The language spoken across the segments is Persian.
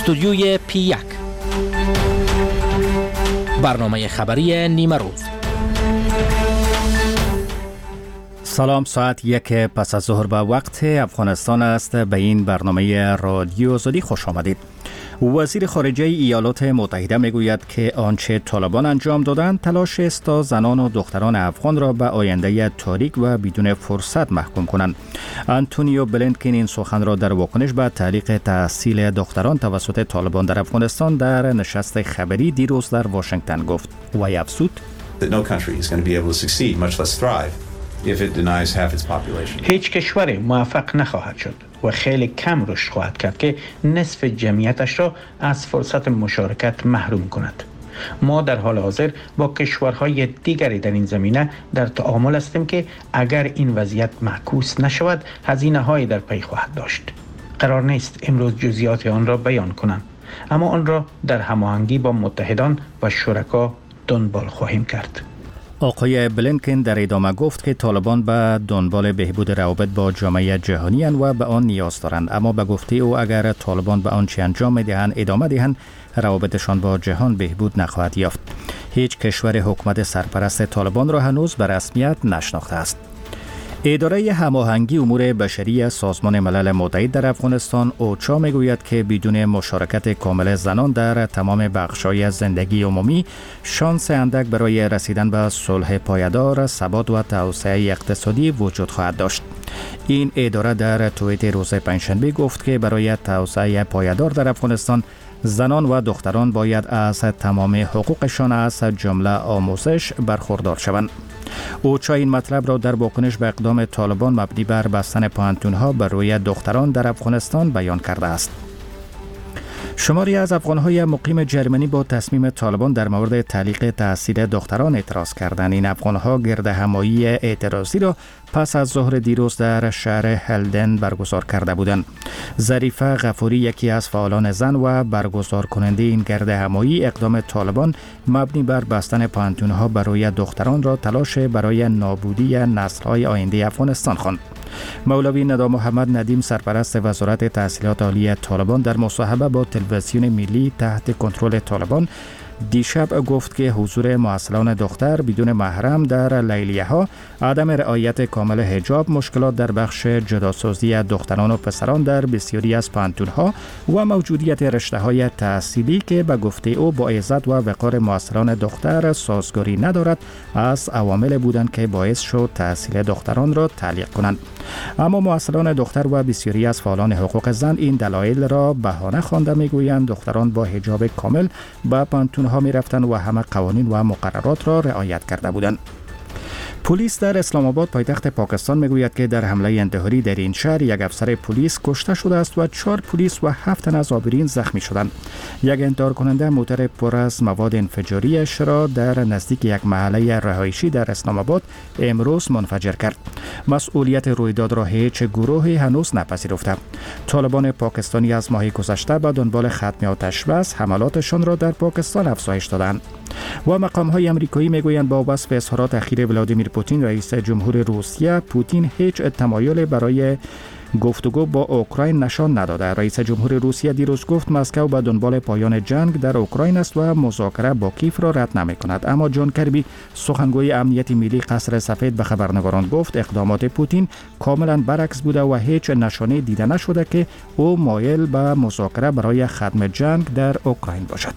استودیوی P1 برنامه خبری نیمه روز. سلام، ساعت 1 پس از ظهر به وقت افغانستان است. به این برنامه رادیو آزادی خوش آمدید. وزیر خارجه ایالات متحده میگوید که آنچه طالبان انجام دادند تلاش است تا زنان و دختران افغان را به آینده تاریک و بدون فرصت محکوم کنند. آنتونیو بلینکن این سخن را در واکنش به تعلیق تحصیل دختران توسط طالبان در افغانستان در نشست خبری دیروز در واشنگتن گفت و افزود هیچ کشوری موفق نخواهد شد و خیلی کم رشد خواهد کرد که نصف جمعیتش را از فرصت مشارکت محروم کند. ما در حال حاضر با کشورهای دیگری در این زمینه در تعامل هستیم که اگر این وضعیت معکوس نشود هزینه‌هایی در پی خواهد داشت. قرار نیست امروز جزئیات آن را بیان کنم، اما آن را در هماهنگی با متحدان و شرکا دنبال خواهیم کرد. آقای بلینکن در ادامه گفت که طالبان به دنبال بهبود روابط با جامعه جهانی اند و به آن نیاز دارند، اما به گفته او اگر طالبان به آنچه انجام می‌دهند ادامه دهند روابطشان با جهان بهبود نخواهد یافت. هیچ کشور حکومت سرپرست طالبان را هنوز به رسمیت نشناخته است. اداره هماهنگی امور بشری سازمان ملل متحد در افغانستان اوچا میگوید که بدون مشارکت کامل زنان در تمام بخش‌های زندگی عمومی شانس اندک برای رسیدن به صلح پایدار، ثبات و توسعه اقتصادی وجود خواهد داشت. این اداره در توییت روز پنجشنبه گفت که برای توسعه پایدار در افغانستان زنان و دختران باید از تمام حقوقشان از جمله آموزش برخوردار شوند. اوچا این مطلب را در واکنش به اقدام طالبان مبنی بر بستن پانتونها بر روی دختران در افغانستان بیان کرده است. شماری از افغان‌های مقیم جرمنی با تصمیم طالبان در مورد تعلیق تحصیل دختران اعتراض کردند. این افغان‌ها گردهمایی اعتراضی را پس از ظهر دیروز در شهر هلدن برگزار کرده بودند. ظریفه غفوری یکی از فعالان زن و برگزار کننده این گردهمایی اقدام طالبان مبنی بر بستن پانتونها برای دختران را تلاش برای نابودی نسل‌های آینده افغانستان خواند. مولوی ندا محمد ندیم سرپرست وزارت تحصیلات عالی طالبان در مصاحبه با تلویزیون ملی تحت کنترل طالبان دیشب گفت که حضور معسلان دختر بدون محرم در لیلیه‌ها، عدم رعایت کامل حجاب، مشکلات در بخش جداسازی دختران و پسران در بسیاری از پانتونها و موجودیت رشته‌های تحصیلی که به گفته او با عزت و وقار معسلان دختر سازگاری ندارد از عوامل بودند که باعث شد تحصیل دختران را تعلیق کنند. اما معسلان دختر و بسیاری از فعالان حقوق زن این دلایل را بهانه خوانده میگویند دختران با حجاب کامل به پانتونها می رفتند و همه قوانین و مقررات را رعایت کرده بودند. پلیس در اسلام آباد پایتخت پاکستان میگوید که در حمله انتحاری در این شهر یک افسر پلیس کشته شده است و 4 پلیس و 7 تن از آبرین زخمی شدند. یک انتحار کننده موتر پر از مواد انفجاری‌اش را در نزدیک یک محله رهایشی در اسلام آباد امروز منفجر کرد. مسئولیت رویداد را هیچ گروهی هنوز نپذیرفته. طالبان پاکستانی از ماه گذشته به دنبال ختم آتش بس حملاتشان را در پاکستان افزایش دادند. و مقام‌های آمریکایی میگویند با وصف اظهارات اخیر ولادیمیر پوتین رئیس جمهور روسیه، پوتین هیچ تمایل برای گفتگو با اوکراین نشان نداده. رئیس جمهور روسیه دیروز گفت مسکو به دنبال پایان جنگ در اوکراین است و مذاکره با کیف را رد نمی‌کند. اما جان کربی سخنگوی امنیت ملی قصر سفید به خبرنگاران گفت اقدامات پوتین کاملا برعکس بوده و هیچ نشانه دیده نشده که او مایل به مذاکره برای ختم جنگ در اوکراین باشد.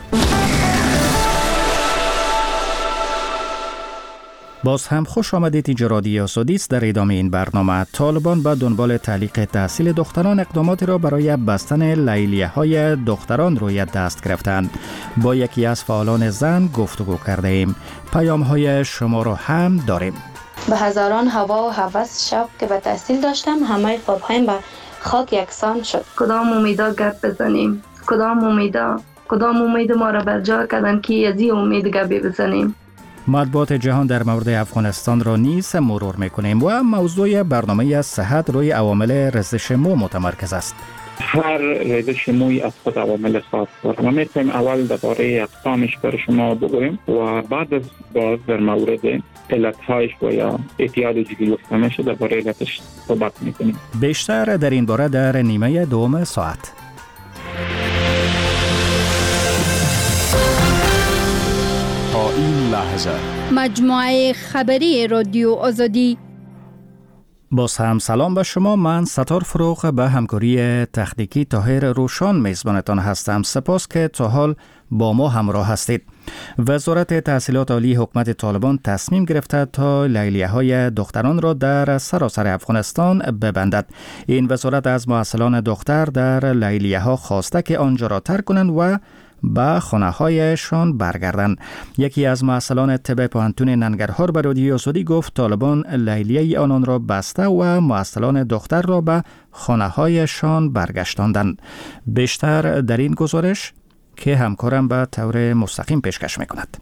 باز هم خوش آمدید. اینجا رادیو آزادی است. در ادامه این برنامه طالبان به دنبال تعلیق تحصیل دختران اقداماتی را برای بستن لیلیه‌های دختران روی دست گرفتند. با یکی از فعالان زن گفتگو کرده ایم. پیام‌های شما را هم داریم. به هزاران هوا و هوس شب که به تحصیل داشتم همه خوابهایم به خاک یکسان شد. کدام امیدا گپ بزنیم؟ کدام امید ما را برجا کردن که از این امید گپ بزنیم؟ مطبوعات جهان در مورد افغانستان را نیز مرور میکنیم و موضوع برنامه صحت روی عوامل ریزش مو متمرکز است. هر ریزش موی از خود عوامل خاص دارد. ما میتونیم اول درباره اقسامش بر شما بگوییم و بعد از باز در مورد علتهایش و یا اعتیاد جدی گفتنش درباره علتش صحبت میکنیم. بیشتر در این باره در نیمه دوم ساعت. این لحظه. مجموعه خبری رادیو آزادی. باز هم سلام به شما. من ستار فروغ به همکاری تکنیکی طاهر روشان میزبانتان هستم. سپاس که تا حال با ما همراه هستید. وزارت تحصیلات عالی حکومت طالبان تصمیم گرفته تا لیلیه‌های دختران را در سراسر افغانستان ببندد. این وزارت از محصلان دختر در لیلیه‌ها خواسته که آنجا را ترک کنند و به خانه‌هایشان برگردند. یکی از محصلان طب پوهنتون ننگرهار به رادیو آزادی گفت طالبان لیلیه آنان را بسته و محصلان دختر را به خانه‌هایشان برگشتاندند. بیشتر در این گزارش که همکارم به طور مستقیم پیشکش می‌کند.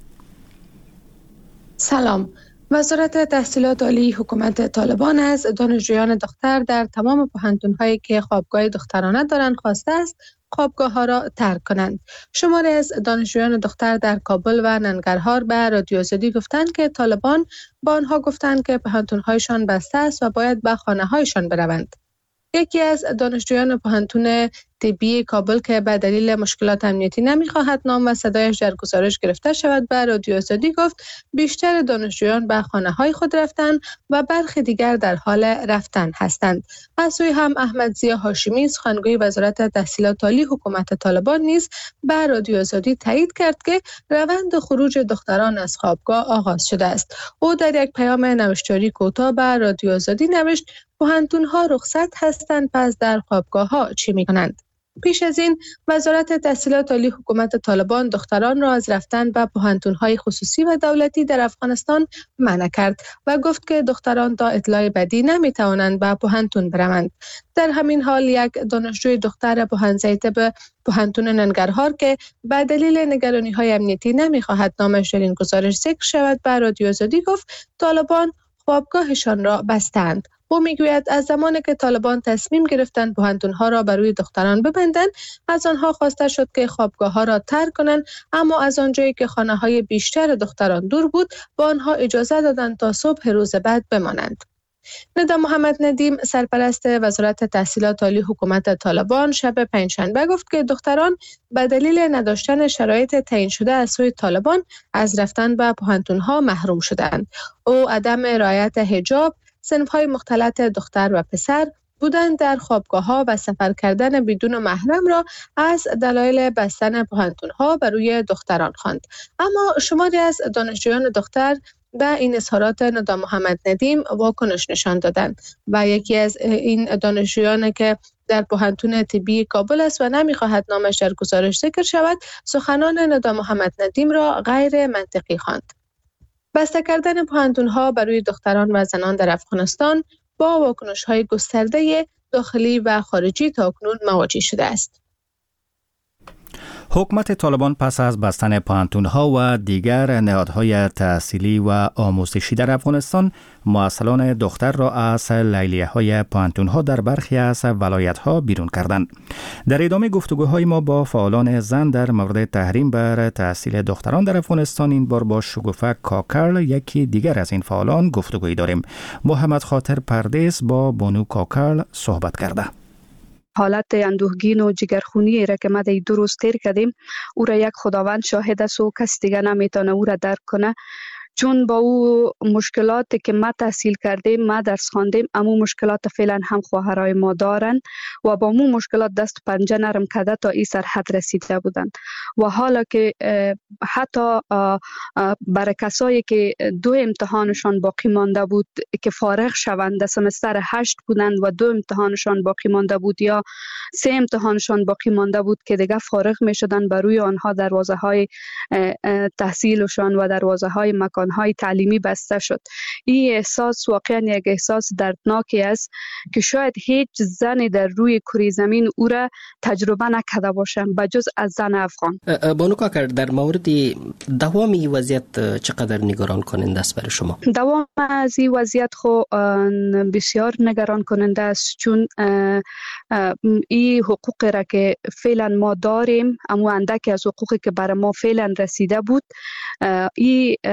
سلام. وزارت تحصیلات عالی حکومت طالبان از دانشجویان دختر در تمام پوهنتون‌هایی که خوابگاه دخترانه دارند خواسته است خوابگاه‌ها را ترک کنند. شماری از دانشجویان دختر در کابل و ننگرهار به رادیو آزادی گفتند که طالبان با آنها گفتند که پوهنتون‌هایشان بسته است و باید به خانه‌هایشان بروند. یکی از دانشجویان پوهنتون طبی کابل که به دلیل مشکلات امنیتی نمی‌خواهد نام و صدایش در گزارش گرفته شود به رادیو آزادی گفت بیشتر دانشجویان به خانه‌های خود رفتند و برخی دیگر در حال رفتن هستند. از سوی هم احمد ضیا هاشمی سخنگوی وزارت تحصیلات عالی حکومت طالبان نیز به رادیو آزادی تایید کرد که روند خروج دختران از خوابگاه آغاز شده است. او در یک پیام نوشتاری کوتاه به رادیو آزادی نوشت پوهنتون‌ها رخصت هستند، پس در خوابگاه‌ها چی می‌کنند؟ پیش از این وزارت تحصیلات عالی حکومت طالبان دختران را از رفتن به پوهنتون‌های خصوصی و دولتی در افغانستان منع کرد و گفت که دختران تا اطلاع بدی نمی‌توانند به پوهنتون بروند. در همین حال یک دانشجوی دختر پوهنځی طب پوهنتون ننگرهار که به دلیل نگرانی‌های امنیتی نمی‌خواهد نامش در این گزارش ذکر شود به رادیو آزادی گفت طالبان خوابگاهشان را بستند. او میگوید از زمانی که طالبان تصمیم گرفتند پوهنتون‌ها را بر روی دختران ببندند از آنها خواسته شد که خوابگاه‌ها را ترک کنند، اما از آنجایی که خانه‌های بیشتر دختران دور بود با آنها اجازه دادند تا صبح روز بعد بمانند. ندا محمد ندیم سرپرست وزارت تحصیلات عالی حکومت طالبان شب پنجشنبه گفت که دختران به دلیل نداشتن شرایط تعیین شده از سوی طالبان از رفتن به پوهنتون‌ها محروم شدند. او عدم رعایت حجاب، صنف‌های مختلط دختر و پسر، بودن در خوابگاه‌ها و سفر کردن بدون محرم را از دلایل بستن پوهنتون‌ها بر روی دختران خواند. اما شماری از دانشجویان دختر به این اظهارات ندا محمد ندیم واکنش نشان دادند و یکی از این دانشجویان که در پوهنتون طبی کابل است و نمی‌خواهد نامش در گزارش ذکر شود، سخنان ندا محمد ندیم را غیر منطقی خواند. بسته کردن پوهنتون‌ها بر روی دختران و زنان در افغانستان با واکنش‌های گسترده داخلی و خارجی تاکنون مواجه شده است. حکومت طالبان پس از بستن پوهنتون‌ها و دیگر نهادهای تحصیلی و آموزشی در افغانستان، محصلان دختر را از لیلیه‌های پوهنتون‌ها در برخی از ولایت‌ها بیرون کردند. در ادامه گفتگوهای ما با فعالان زن در مورد تحریم بر تحصیل دختران در افغانستان این بار با شگوفه کاکرل، یکی دیگر از این فعالان، گفتگویی داریم. محمد خاطر پردیس با بانو کاکرل صحبت کرده. حالت اندوهگین و جگرخونی را که ما در 2 روز تیر کردیم او را یک خداوند شاهد است و کس دیگه نمیتونه او را درک کنه، چون با او مشکلاتی که ما تحصیل کردیم، ما درس خواندیم، اما مشکلات فعلا هم خواهرای ما دارن و با مو مشکلات دست پنجه نرم کرده تا این سرحد رسیده بودند و حالا که حتی برای کسایی که 2 امتحانشان باقی مانده بود که فارغ شوند، سمستر 8 بودند و 2 امتحانشان باقی مانده بود یا 3 امتحانشان باقی مانده بود که دیگه فارغ می شدن، بر روی آنها دروازه های تحصیلشان و دروازه های مکانهای تعلیمی بسته شد. این احساس واقعا یک احساس دردناکی است که شاید هیچ زنی در روی کره زمین او را تجربه نکرده باشد بجز از زن افغان. بانو کاکر، در مورد دوام این وضعیت چقدر نگران کننده است برای شما؟ دوام از این وضعیت خو بسیار نگران کننده است، چون این حقوقی را که فعلا ما داریم، اما اندکی از حقوقی که برای ما فعلا رسیده بود، این از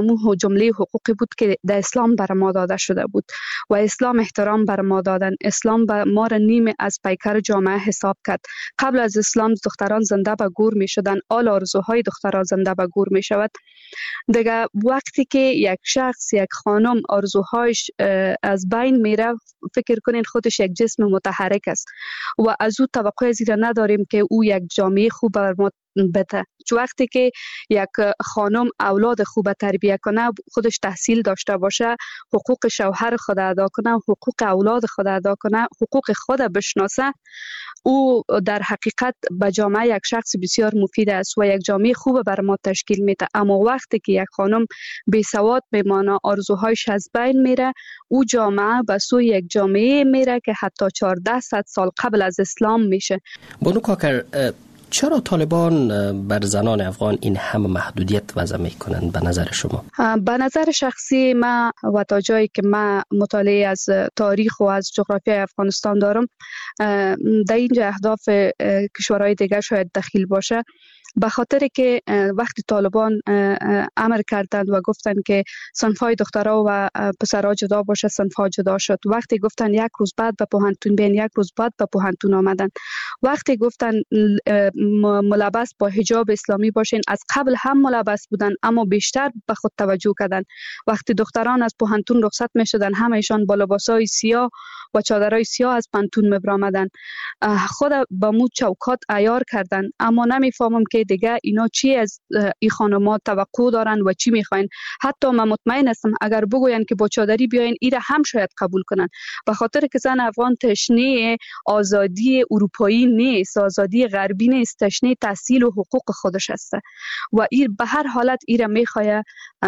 همون جمله حقوقی بود که در اسلام بر ما داده شده بود و اسلام احترام بر ما دادن. اسلام ما را نیم از پیکر جامعه حساب کرد. قبل از اسلام دختران زنده به گور می شدن، آل آرزوهای دختران زنده به گور می شود. دیگه وقتی که یک شخص، یک خانم آرزوهایش از بین میره، فکر کنین خودش یک جسم متحرک است و از او توقع زیرا نداریم که او یک جامعه خوب بر ما بده. چون وقتی که یک خانم اولاد خوب تربیت کنه، خودش تحصیل داشته باشه، حقوق شوهر خود ادا کنه، حقوق اولاد خود ادا کنه، حقوق خود بشناسه، او در حقیقت به جامعه یک شخص بسیار مفید است و یک جامعه خوب بر ما تشکیل میده. اما وقتی که یک خانم بی سواد میمانه، آرزوهایش از بین میره، او جامعه به سوی یک جامعه میره که حتی 1400 سال قبل از اسلام میشه. بانو کاکر، چرا طالبان بر زنان افغان این همه محدودیت وضع میکنند به نظر شما؟ به نظر شخصی ما و تا جایی که ما مطالعه از تاریخ و از جغرافیای افغانستان دارم، در اینجا اهداف کشورهای دیگر شاید دخیل باشه. به خاطر که وقتی طالبان امر کردند و گفتند که صنف‌های دخترها و پسرها جدا باشه، صنف‌ها جدا شد. وقتی گفتند یک روز بعد به پوهنتون بیاین، یک روز بعد به پوهنتون آمدن. وقتی گفتند ملبس با حجاب اسلامی باشین، از قبل هم ملبس بودن اما بیشتر به خود توجه کردند. وقتی دختران از پوهنتون رخصت می‌شدن، همه‌شان با لباسای سیاه و چادرای سیاه از پوهنتون می‌برآمدن. خود با مو چوکات عیار کردند. اما نمی‌فهمم که دیگه اینا چی از این خانم‌ها توقع دارن و چی میخواین. حتی من مطمئن هستم اگر بگوین که با چادری بیاین، ایره هم شاید قبول کنن، به خاطر که زن افغان تشنه آزادی اروپایی نیست، آزادی غربی نیست، تشنه تحصیل و حقوق خودش است و این به هر حالت ایره میخواد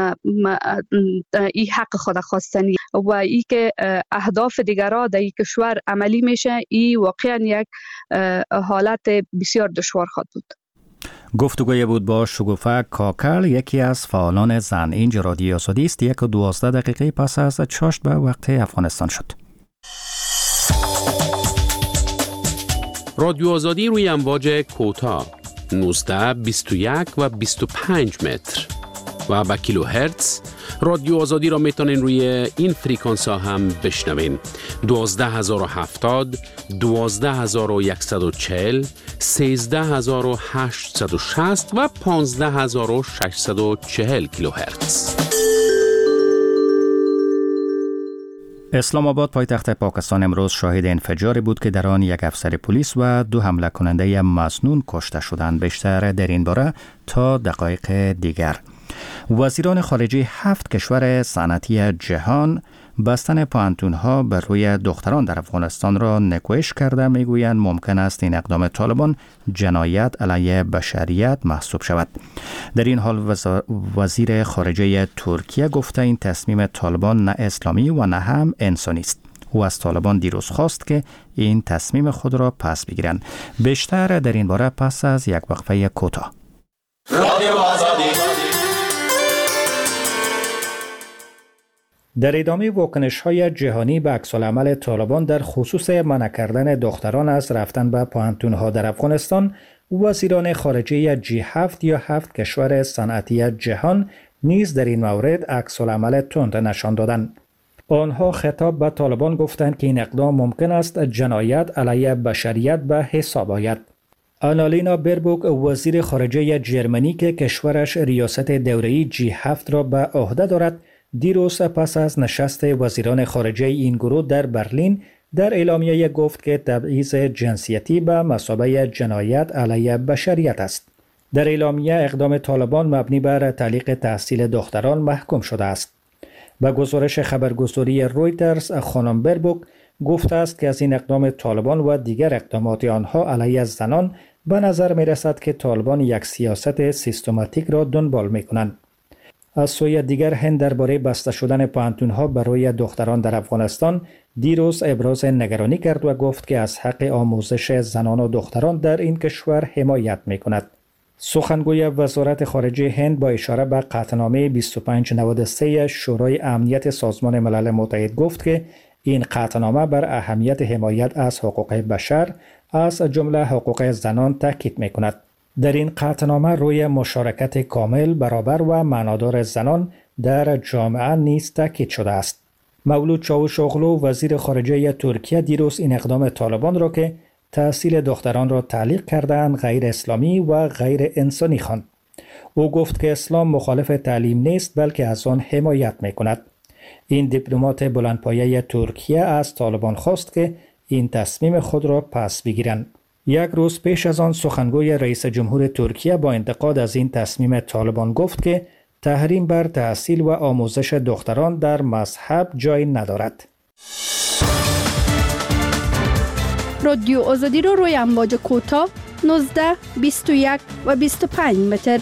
این حق خود خواستنی و ای که اهداف دیگرها در این کشور عملی میشه، این واقعا یک حالت بسیار دشوار خواهد بود. گفتگوی بود با شگوفه کاکر، یکی از فعالان زن. اینجا رادیو آزادی است. 1:12 پس از 8 به وقت افغانستان شد. رادیو آزادی روی امواج کوتاه 19، 21 و 25 متر و با کیلو هرتز. رادیو آزادی را میتونین روی این فریکانس ها هم بشنوین: 12070، 12140، 13860 و 15640 کیلوهرتز. اسلام آباد پایتخت پاکستان امروز شاهد انفجاری بود که در آن یک افسر پلیس و 2 حمله کننده مسنون کشته شدند. بیشتر در این باره تا دقایق دیگر. وزیران خارجه 7 کشور صنعتی جهان بستن پوهنتون‌ها بر روی دختران در افغانستان را نکوهش کرده. میگویند ممکن است این اقدام طالبان جنایت علیه بشریت محسوب شود. در این حال وزیر خارجه ترکیه گفته این تصمیم طالبان نه اسلامی و نه هم انسانی است. او از طالبان دیروز خواست که این تصمیم خود را پس بگیرند. بیشتر در این باره پس از یک وقفه کوتاه. در ادامه واکنش‌های جهانی به عکس‌العمل طالبان در خصوص منع کردن دختران از رفتن به پوهنتون‌ها در افغانستان، وزیران خارجه G7 یا 7 کشور صنعتی جهان نیز در این مورد عکس‌العمل تند نشان دادند. آنها خطاب به طالبان گفتند که این اقدام ممکن است جنایت علیه بشریت به حساب آید. آنالینا بربوک، وزیر خارجه جرمنی که کشورش ریاست دوره‌ای G7 را به عهده دارد، دیروز پس از نشست وزیران خارجه این گروه در برلین در اعلامیه گفت که تبعیض جنسیتی به مثابه جنایت علیه بشریت است. در اعلامیه اقدام طالبان مبنی بر تعلیق تحصیل دختران محکوم شده است. با گزارش خبرگزاری رویترز، خانم بربوک گفته است که از این اقدام طالبان و دیگر اقدامات آنها علیه زنان به نظر می رسد که طالبان یک سیاست سیستماتیک را دنبال می کنند. از سوی دیگر هند درباره بسته شدن پوهنتون‌ها برای دختران در افغانستان دیروز ابراز نگرانی کرد و گفت که از حق آموزش زنان و دختران در این کشور حمایت می‌کند. سخنگوی وزارت خارجه هند با اشاره به قطعنامه 2593 شورای امنیت سازمان ملل متحد گفت که این قطعنامه بر اهمیت حمایت از حقوق بشر از جمله حقوق زنان تاکید می‌کند. در این قطعنامه روی مشارکت کامل، برابر و معنادار زنان در جامعه نیز تاکید شده است. مولود چاوشاغلو وزیر خارجه ترکیه دیروز این اقدام طالبان را که تحصیل دختران را تعلیق کردند غیر اسلامی و غیر انسانی خواند. او گفت که اسلام مخالف تعلیم نیست بلکه از آن حمایت می‌کند. این دیپلمات بلندپایه ترکیه از طالبان خواست که این تصمیم خود را پس بگیرند. یک روز پیش از آن سخنگوی رئیس جمهور ترکیه با انتقاد از این تصمیم طالبان گفت که تحریم بر تحصیل و آموزش دختران در مذهب جای ندارد. رادیو آزادی رو روی امواج کوتاه 19، 21 و 25 متر.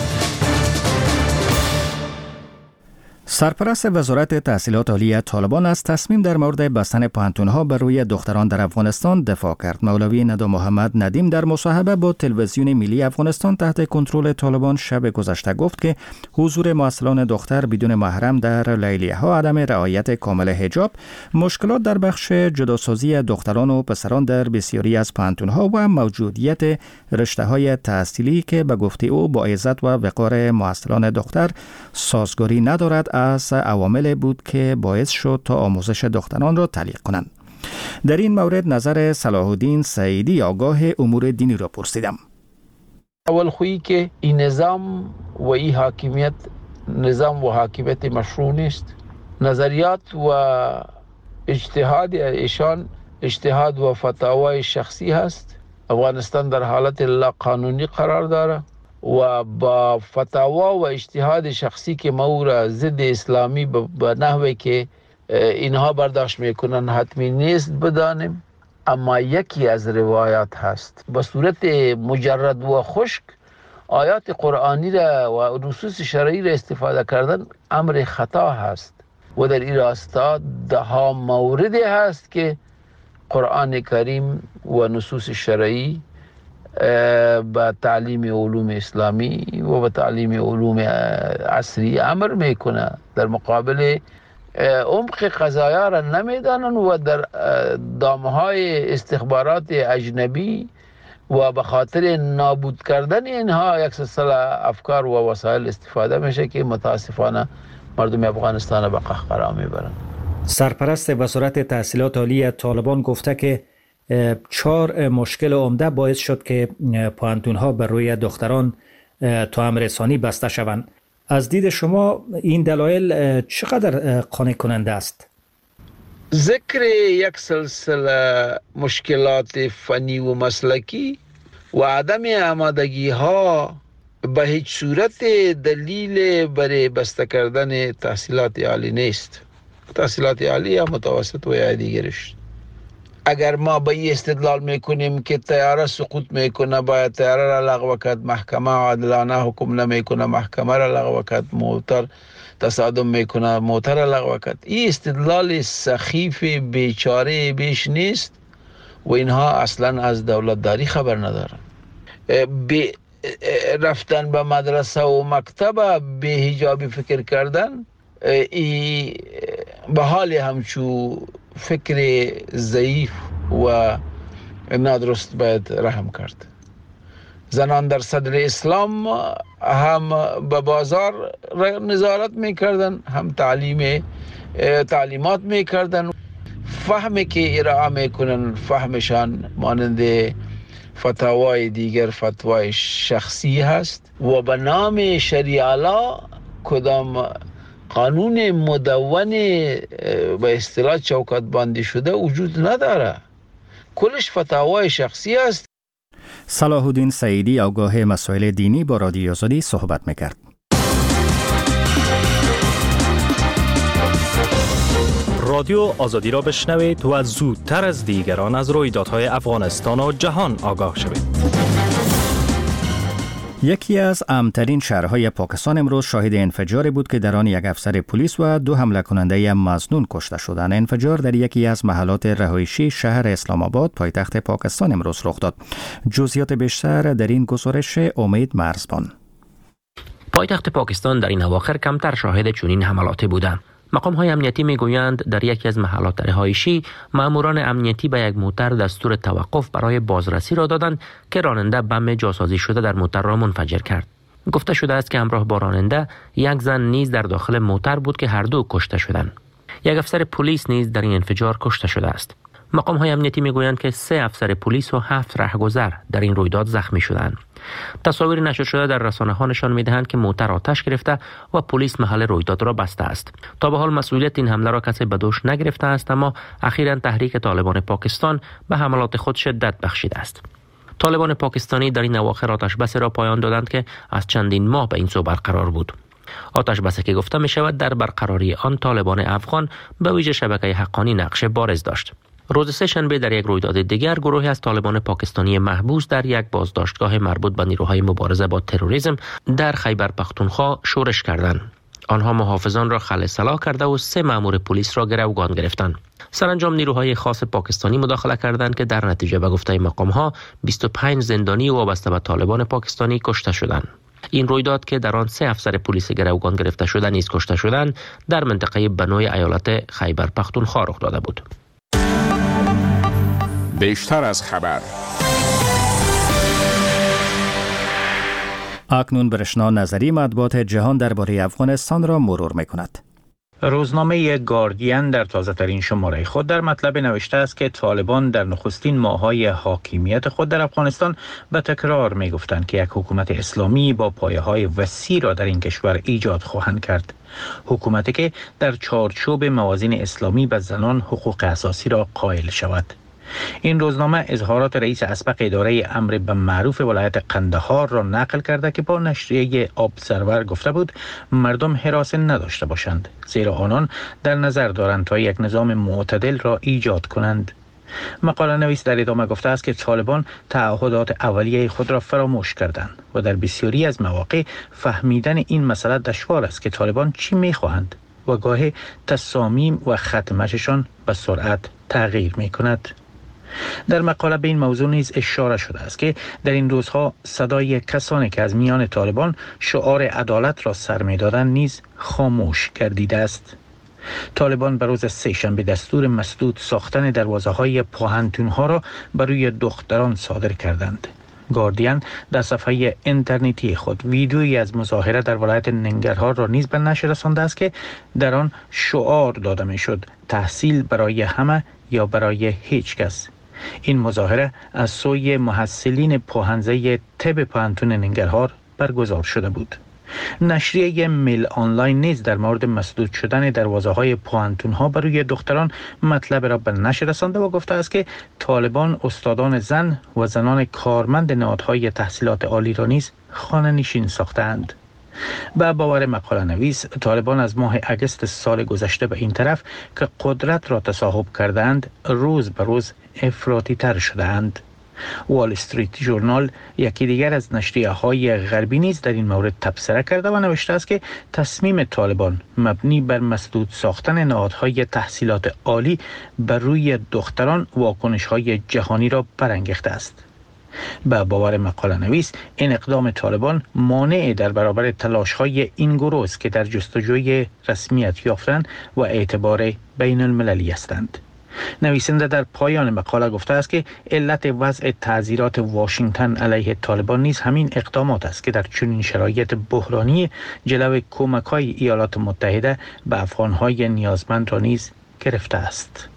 سرپرست وزارت تحصیلات عالی طالبان از تصمیم در مورد بستن پانتون‌ها بر روی دختران در افغانستان دفاع کرد. مولوی ندا محمد ندیم در مصاحبه با تلویزیون ملی افغانستان تحت کنترل طالبان شب گذشته گفت که حضور معسلان دختر بدون محرم در لیلیه‌ها، عدم رعایت کامل حجاب، مشکلات در بخش جداسازی دختران و پسران در بسیاری از پانتون‌ها و موجودیت رشته‌های تحصیلی که به گفته او با عزت و وقار معسلان دختر سازگاری ندارد از عوامل بود که باعث شد تا آموزش دختران را تعلیق کنند. در این مورد نظر صلاح الدین سعیدی آگاه امور دینی را پرسیدم. اول خویی که این نظام و این حاکمیت نظام و حاکمیت مشروع نیست. نظریات و اجتهاد ایشان اجتهاد و فتاوای شخصی هست. افغانستان در حالت لا قانونی قرار داره و با فتاوا و اجتهاد شخصی که ما را ضد اسلامی به نحوی که اینها برداشت میکنن حتمی نیست بدانیم. اما یکی از روایات هست به صورت مجرد و خشک آیات قرآنی را و نصوص شرعی را استفاده کردن امر خطا هست و در این راستا ده موردی هست که قرآن کریم و نصوص شرعی با تعلیم علوم اسلامی و با تعلیم علوم عصری امر میکنه، در مقابل عمق قضایا را نمیدانن و در دامهای استخبارات اجنبی و به خاطر نابود کردن اینها یک سلسله افکار و وسایل استفاده میشه که متاسفانه مردم افغانستان به قهقرا میبرن. سرپرست وزارت تحصیلات عالی طالبان گفته که 4 مشکل عمده باعث شد که پانتون‌ها بر روی دختران توأم رسانی بسته شوند. از دید شما این دلایل چقدر قانع کننده است؟ ذکر یک سلسله مشکلات فنی و مسلکی و عدم آمادگی ها به هیچ صورت دلیل برای بسته کردن تحصیلات عالی نیست. تحصیلات عالی یا متوسط و یا دیگرش. اگر ما به این استدلال میکنیم که طیاره سقوط میکنه باید طیاره را لغو کرد، محکمه عادلانه حکم نمیکنه محکمه را لغو کرد، موتر تصادم میکنه موتر را لغو کرد، این استدلال سخیف بیچاره بیش نیست و اینها اصلا از دولتداری خبر ندارن. رفتن به مدرسه و مکتب به حجابی فکر کردن ای به حال همچو فکر ضعیف و نادرست باید رحم کرد. زنان در صدر اسلام هم به بازار نظارت میکردن، هم تعلیمات میکردن. فهمی که ارائه میکنن فهمشان مانند فتاوای دیگر فتوای شخصی هست و به نام شریعه کدام قانون مدون به اصطلاح چوکات بندی شده وجود نداره، کلش فتاوای شخصی است. صلاح الدین سعیدی آگاه مسائل دینی با رادیو آزادی صحبت میکرد. رادیو آزادی را بشنوید و زودتر از دیگران از رویدادهای افغانستان و جهان آگاه شوید. یکی از امن‌ترین شهرهای پاکستان امروز شاهد انفجاری بود که در آن یک افسر پلیس و 2 حمله کننده مظنون کشته شدند. انفجار در یکی از محلات رهایشی شهر اسلام آباد پایتخت پاکستان امروز رخ داد. جزئیات بیشتر در این گزارش امید مرزبان. پایتخت پاکستان در این اواخر کمتر شاهد چنین حملاتی بودند. مقام‌های امنیتی میگویند در یکی از محلات رهایشی ماموران امنیتی به یک موتر دستور توقف برای بازرسی را دادند که راننده بم جاسازی شده در موتر را منفجر کرد. گفته شده است که همراه با راننده یک زن نیز در داخل موتر بود که هر دو کشته شدند. یک افسر پلیس نیز در این انفجار کشته شده است. مقام‌های امنیتی میگویند که 3 افسر پلیس و 7 رهگذر در این رویداد زخمی شدند. تصاویر نشر شده در رسانه‌ها نشان می‌دهند که موتر آتش گرفته و پلیس محل رویداد را بسته است. تا به حال مسئولیت این حمله را کسی به دوش نگرفته است، اما اخیراً تحریک طالبان پاکستان به حملات خود شدت بخشیده است. طالبان پاکستانی در این اواخر آتش‌بسی را پایان دادند که از چندین ماه به این سو برقرار بود. آتش‌بسی که گفته می‌شود در برقراری آن طالبان افغان به ویژه شبکه حقانی نقش بارز داشت. روز سه‌شنبه در یک رویداد دیگر گروهی از طالبان پاکستانی محبوس در یک بازداشتگاه مربوط به نیروهای مبارزه با تروریسم در خیبر پختونخوا شورش کردند. آنها محافظان را خلع سلاح کرده و 3 مأمور پلیس را گروگان گرفتند. سرانجام نیروهای خاص پاکستانی مداخله کردند که در نتیجه به گفته مقام‌ها 25 زندانی وابسته به طالبان پاکستانی کشته شدند. این رویداد که در آن 3 افسر پلیس گروگان گرفته شده نیز کشته شدند در منطقه بنوی ایالت خیبر پختونخوا رخ داده بود. بیشتر از خبر. اکنون برشنا نظری مطبوعات جهان درباره افغانستان را مرور می‌کند. روزنامه گاردین در تازه ترین شماره خود در مطلب نوشته است که طالبان در نخستین ماه‌های حاکمیت خود در افغانستان به تکرار می‌گفتند که یک حکومت اسلامی با پایه‌های وسیع را در این کشور ایجاد خواهند کرد. حکومتی که در چارچوب موازین اسلامی به زنان حقوق اساسی را قائل شود. این روزنامه اظهارات رئیس اسبق اداره امر بالمعروف ولایت قندهار را نقل کرده که با نشریه ابزرور گفته بود مردم حراس نداشته باشند، زیرا آنان در نظر دارند تا یک نظام معتدل را ایجاد کنند. مقاله نویس در ادامه گفته است که طالبان تعهدات اولیه خود را فراموش کردند و در بسیاری از مواقع فهمیدن این مسئله دشوار است که طالبان چی می‌خواهند و گاهی تصامیم و ختمششان به سرعت تغییر می‌کند. در مقاله به این موضوع نیز اشاره شده است که در این روزها صدای کسانی که از میان طالبان شعار عدالت را سر می‌دادند نیز خاموش گردیده است. طالبان به روز سه‌شنبه دستور مسدود ساختن دروازه‌های پوهنتون‌ها را بر روی دختران صادر کردند. گاردین در صفحه اینترنتی خود ویدیویی از مظاهره در ولایت ننگرهار را نیز به نشر رسانده است که در آن شعار داده می‌شد تحصیل برای همه یا برای هیچ کس. این مظاهره از سوی محصلین پوهنزه طب پوهنتون ننگرهار برگزار شده بود. نشریه میل آنلاین نیز در مورد مسدود شدن دروازه‌های پوهنتون‌ها بر روی دختران مطلب را به نشر رسانده و گفته است که طالبان استادان زن و زنان کارمند نهادهای تحصیلات عالی را نیز خانه‌نشین ساختند. به باور مقاله نویس طالبان از ماه اگست سال گذشته به این طرف که قدرت را تصاحب کردند روز به روز افراطی تر شدند. وال استریت ژورنال یکی دیگر از نشریه‌های غربی نیز در این مورد تبصره کرده و نوشته است که تصمیم طالبان مبنی بر مسدود ساختن نهادهای تحصیلات عالی بر روی دختران واکنش‌های جهانی را برانگیخته است. به باور مقاله نویس این اقدام طالبان مانع در برابر تلاش‌های این گروه است که در جستجوی رسمیت یافتن و اعتبار بین المللی هستند. نویسنده در پایان مقاله گفته است که علت وضع تعزیرات واشنگتن علیه طالبان نیز همین اقدامات است که در چنین شرایط بحرانی جلوی کمک‌های ایالات متحده به افغان‌های نیازمند را نیز گرفته است.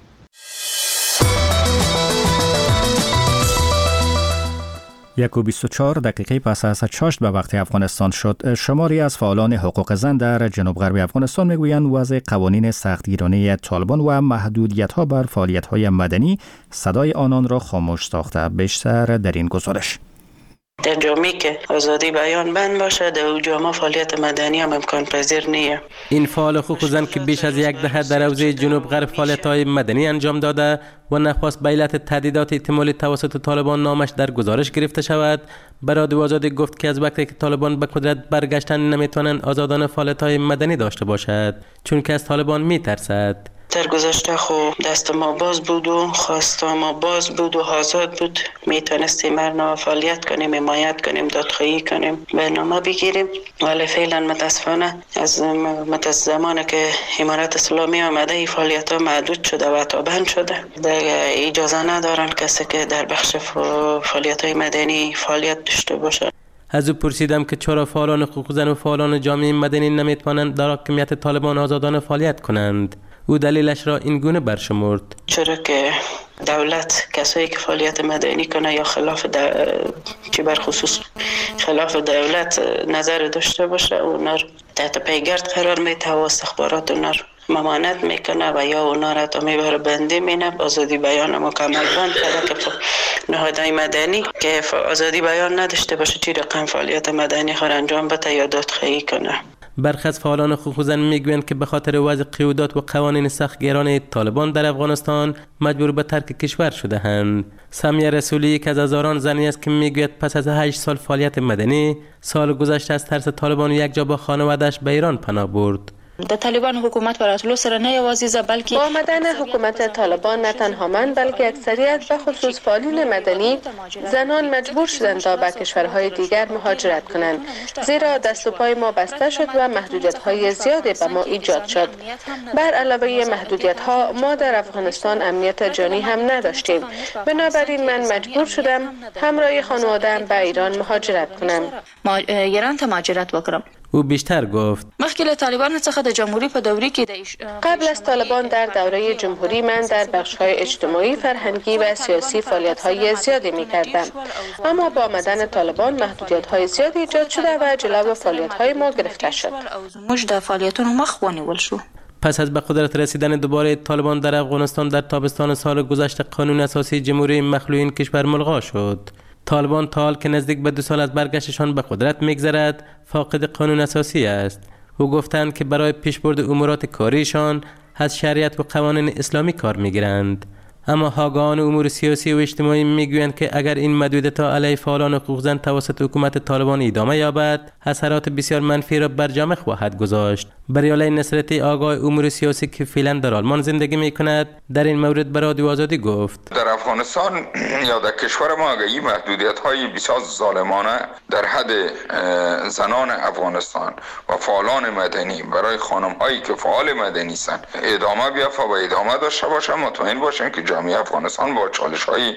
1:24 دقیقه پس از 8 به وقت افغانستان شد. شماری از فعالان حقوق زن در جنوب غرب افغانستان میگویند وضع قوانین سختگیرانه طالبان و محدودیت‌ها بر فعالیت‌های مدنی صدای آنان را خاموش ساخته. بیشتر در این گزارش. در جامعه که آزادی بیان بند باشه در اون جامعه فعالیت مدنی هم امکان پذیر نیه. این فعال حقوق زن که بیش از 10 دهه در حوزه جنوب غرب فعالیت‌های مدنی انجام داده و نخواست به علت تهدیدات احتمالی توسط طالبان نامش در گزارش گرفته شود، به رادیو آزادی گفت که از وقتی که طالبان به قدرت برگشتن نمیتوانند آزادانه فعالیت‌های مدنی داشته باشد چون که از طالبان میترسد. در گذشته خب دست ما باز بود و خواست ما باز بود و آزاد بود، میتونستیم برنامه فعالیت کنیم، حمایت کنیم، دادخواهی کنیم، برنامه بگیریم، ولی فعلا متاسفانه از زمانی که امارت اسلامی آمده فعالیت ها محدود شده و تا بند شده، اجازه ندارن کسی که در بخش فعالیت های مدنی فعالیت داشته باشه. از او پرسیدم که چرا فعالان حقوق زن و فعالان جامعه مدنی نمیتوانند در حاکمیت طالبان آزادانه فعالیت کنند. او دلیلش را این گونه برشمرد: چرا که دولت کسایی که فعالیت مدنی کنه یا که بر خصوص خلاف دولت نظر داشته باشه، اونا رو تحت پیگرد قرار میده و استخبارات اونا رو ممانعت میکنه و یا اونا را تا میبره بندی مینه. آزادی بیان مکمل بند کرده که نهادهای مدنی که آزادی بیان نداشته باشه چی رقم فعالیت مدنی خود انجام بده یا دادخواهی کنه. برخی از فعالان حقوق زن میگویند که به خاطر وضع قیودات و قوانین سختگیرانه طالبان در افغانستان مجبور به ترک کشور شده اند. سمیه رسولی یک از هزاران زنی است که میگوید پس از 8 سال فعالیت مدنی سال گذشته از ترس طالبان یک جا با خانواده‌اش به ایران پناه برد. د طالبان حکومت وراتلو سره نه یوازې ز بلکې با آمدن حکومت طالبان نه تنها من بلکه اکثریت به خصوص فعالین مدنی زنان مجبور شدند تا به کشورهای دیگر مهاجرت کنند، زیرا دست و پای ما بسته شد و محدودیت‌های زیادی به ما ایجاد شد. بر علاوه محدودیت‌ها ما در افغانستان امنیت جانی هم نداشتیم، بنابراین من مجبور شدم همراه خانواده‌ام به ایران مهاجرت کنم. ایران ته مهاجرت وکړم. او بیشتر گفت: مخکې له طالبان څخه د جمهوریت په دورې کې قبل از طالبان در دوره جمهوری من در بخش‌های اجتماعی، فرهنگی و سیاسی فعالیت‌های زیادی می‌کردم، اما با آمدن طالبان محدودیت‌های زیادی ایجاد شده و جلو فعالیت‌های ما گرفته شد. موږ د فعالیتونو مخ ونیول شو. پس از به قدرت رسیدن دوباره طالبان در افغانستان در تابستان سال گذشته قانون اساسی جمهوری مخلوعین کشور ملغا شد. طالبان تا حال که نزدیک به 2 سال از برگشتشان به قدرت میگذرد فاقد قانون اساسی است. او گفتند که برای پیشبرد امورات کاریشان از شریعت و قوانین اسلامی کار میگیرند. اما حاگاهان امور سیاسی و اجتماعی میگویند که اگر این محدودیت‌ها علیه فعالان حقوق زن توسط حکومت طالبان ادامه یابد، اثرات بسیار منفی را بر جامعه خواهد گذاشت. بریاله نصرتی آگاه امور سیاسی که فعلا در آلمان زندگی میکند در این مورد به رادیو آزادی گفت: در افغانستان یا در کشور ما اگر این محدودیت‌های بسیار ظالمانه در حد زنان افغانستان و فعالان مدنی برای خانم‌هایی که فعال مدنی هستند ادامه بیافته و ادامه داشته باشه، مطمئن باشند که جامعه افغانستان با چالش‌های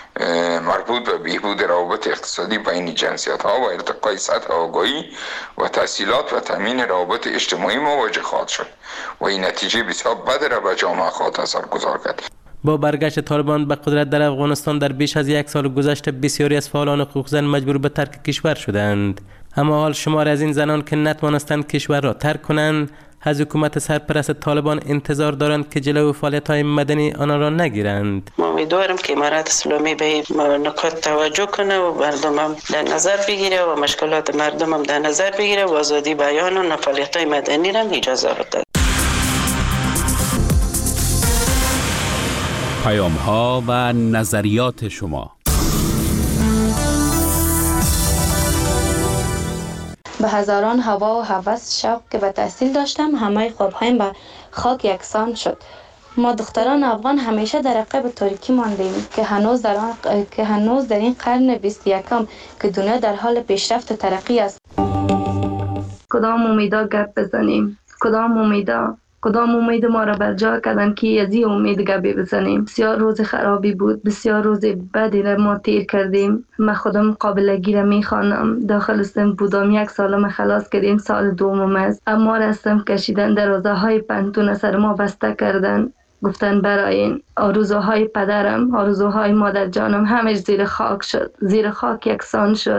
مربوط به بهبود روابط اقتصادی بین جنسیت‌ها و ارتقای سطح آگاهی و تحصیلات و تامین روابط اجتماعی مواجه خواهد شد و این نتیجه بسیار بد را به جامعه خواهد اثرگذار کرد. با برگشت طالبان به قدرت در افغانستان در بیش از 1 سال گذشته بسیاری از فعالان حقوق زن مجبور به ترک کشور شدند. اما حال شمار از این زنان که نتوانستند کشور را ترک کنند از حکومت سرپرست طالبان انتظار دارند که جلو فعالیت‌های مدنی آنها را نگیرند. ما امیدوارم که امارت اسلامی به نکات توجه کنه و مردم هم در نظر بگیره و مشکلات مردم هم در نظر بگیره و آزادی بیان و فعالیت‌های مدنی را اجازه بده. پیام‌ها و نظریات شما. به هزاران هوا و هوس شوق که به تحصیل داشتم، همه خوابهایم به خاک یکسان شد. ما دختران افغان همیشه در عقب تاریکی ماندیم که هنوز در این قرن 21 که دنیا در حال پیشرفت و ترقی است. کدام امیدا گپ بزنیم؟ کدام امید ما را بر جا کردن که از این امید گپی بزنیم؟ بسیار روز خرابی بود، بسیار روز بدی را ما تیر کردیم. من خودم قابلگی را میخوانم. داخل استم بودم، 1 سالم خلاص کردیم، سال دومم است. اما رستم کشیدن، دروازه های پنتون سر ما بسته کردن. گفتن برای این آرزوهای پدرم، آرزوهای مادر جانم همش زیر خاک شد، زیر خاک یکسان شد.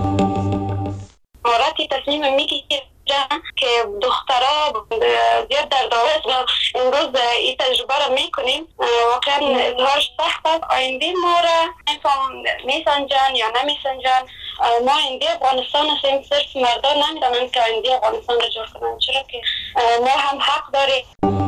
مراتی تصمیم میگیرم که دخترها زیاد در دعوت امروز این تجربه را میکنیم. واقعا اظهارش سخت است. آینده ما را میسنجن یا نمیسنجن. ما آینده افغانستان هستیم، صرف مردان نمیدونن که آینده افغانستان را جور کنن، چرا که ما هم حق داریم.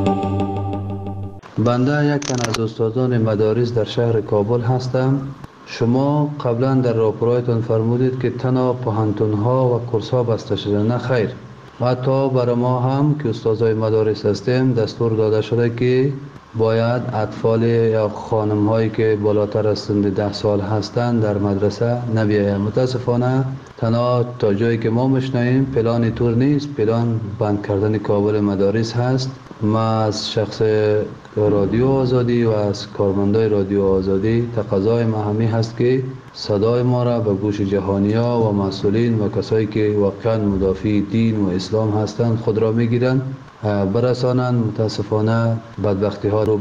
بنده یک تن از استادان مدارس در شهر کابل هستم. شما قبلا در راپورایتان فرمودید که تنها پوهنتون‌ها و کورس‌ها بسته شده. نه خیر، و حتی برای ما هم که استادای مدارس هستیم دستور داده شده که باید اطفال یا خانم هایی که بالاتر از سن 10 سال هستند در مدرسه نبیاید. متاسفانه تنها تا جایی که ما میشنویم پلان طور نیست. پلان بند کردن کابل مدارس هست. ما از شخص رادیو آزادی و از کارمندای رادیو آزادی تقاضای ما همین هست که صدای ما را به گوش جهانی‌ها و مسئولین و کسایی که واقعا مدافع دین و اسلام هستند خود را میگیرند برسانند. متاسفانه بدبختی ها رو